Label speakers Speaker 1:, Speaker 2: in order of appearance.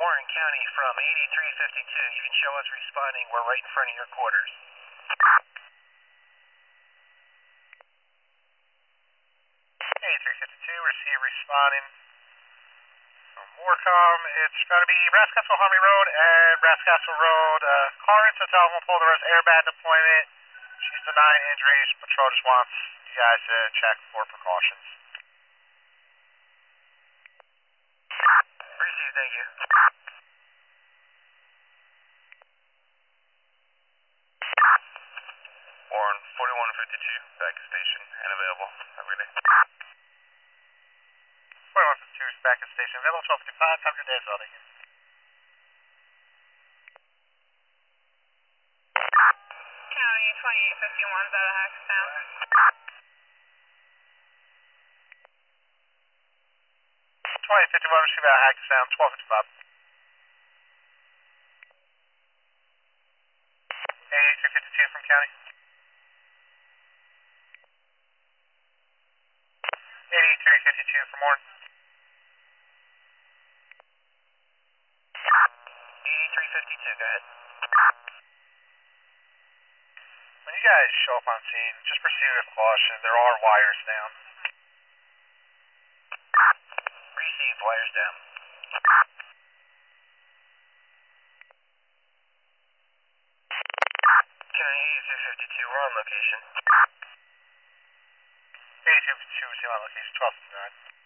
Speaker 1: Warren County from 8352. You can show us responding. We're right in front of your quarters. 8352, receive responding. Warcom, it's going to be Brascastle Harmony Road and Brascastle Road. Car into telephone pole, there was airbag deployment. She's denying injuries. Patrol just wants you guys to check for precautions. Receive, thank you. Warren 4152, back to station and available. Have a good day. 4152 is back at station available. 1255, have a good day as well. Thank you.
Speaker 2: County 2851 is out of Hackettstown.
Speaker 1: 2851, receive out of Hackettstown, 1255. 8352 from County. 8352 from Warren. 8352, go ahead. When you guys show up on scene, just proceed with caution. There are wires down. Received, wires down. County 8352, we're on location. 8252, we're on location, 1259.